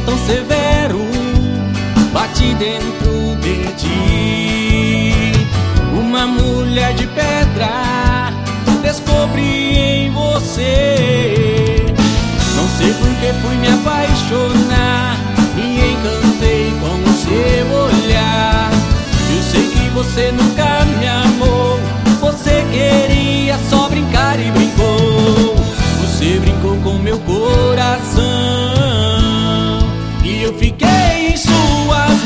tão severo bate dentro de ti. Uma mulher de pedra descobri em você. Não sei por que fui me apaixonar, me encantei com o seu olhar. Eu sei que você nunca me amou, você queria só brincar e brincou. Você brincou com meu coração e eu fiquei em suas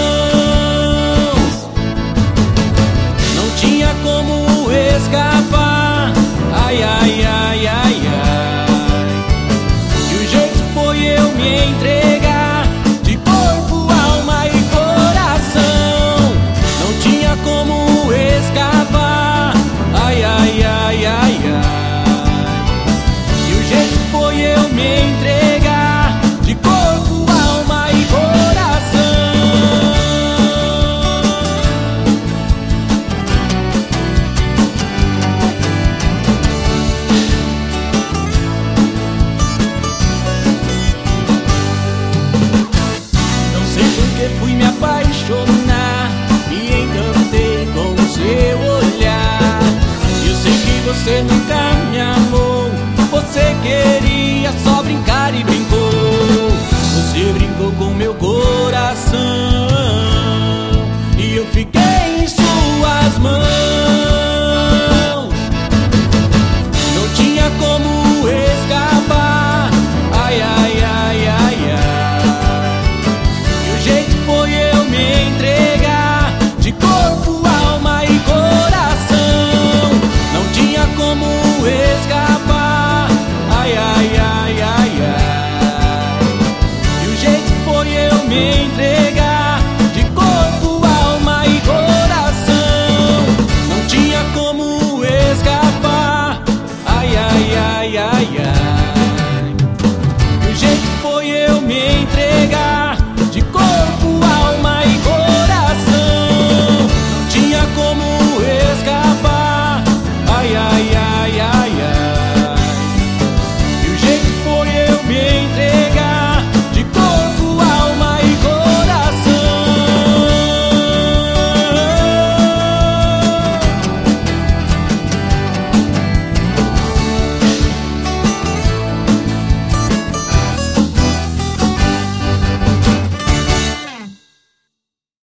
mãos. Não tinha como escapar, ai, ai, ai, ai, ai. E o jeito foi eu me entregar de corpo, alma e coração. Não tinha como escapar, ai, ai, ai, ai, ai. E o jeito foi eu me entregar de corpo, alma e coração. Não sei por que fui me apaixonar, me encantei com o seu olhar. Eu sei que você nunca me amou, você queria só brincar e brincou. Você brincou com meu coração e eu fiquei em suas mãos. Não tinha como escapar, ai, ai, ai, ai, ai. E o jeito foi eu me entregar de corpo, alma e coração. Não tinha como escapar, ai, ai, ai, ai, ai. E o jeito foi eu me entregar de corpo, alma e coração. Não tinha como escapar, ai, ai, ai, ai, ai. E o jeito foi eu me entregar